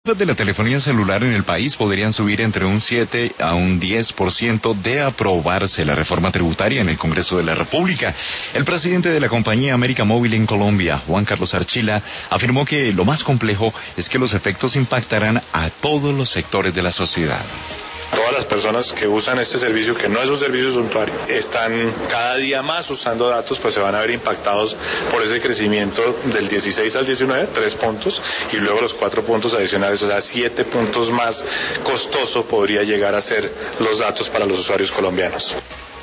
Las de la telefonía celular en el país podrían subir entre un 7 a un 10% de aprobarse la reforma tributaria en el Congreso de la República. El presidente de la compañía América Móvil en Colombia, Juan Carlos Archila, afirmó que lo más complejo es que los efectos impactarán a todos los sectores de la sociedad. Todas las personas que usan este servicio, que no es un servicio suntuario, están cada día más usando datos, pues se van a ver impactados por ese crecimiento del 16 al 19, 3 puntos, y luego los 4 puntos adicionales, o sea, 7 puntos más costoso podría llegar a ser los datos para los usuarios colombianos.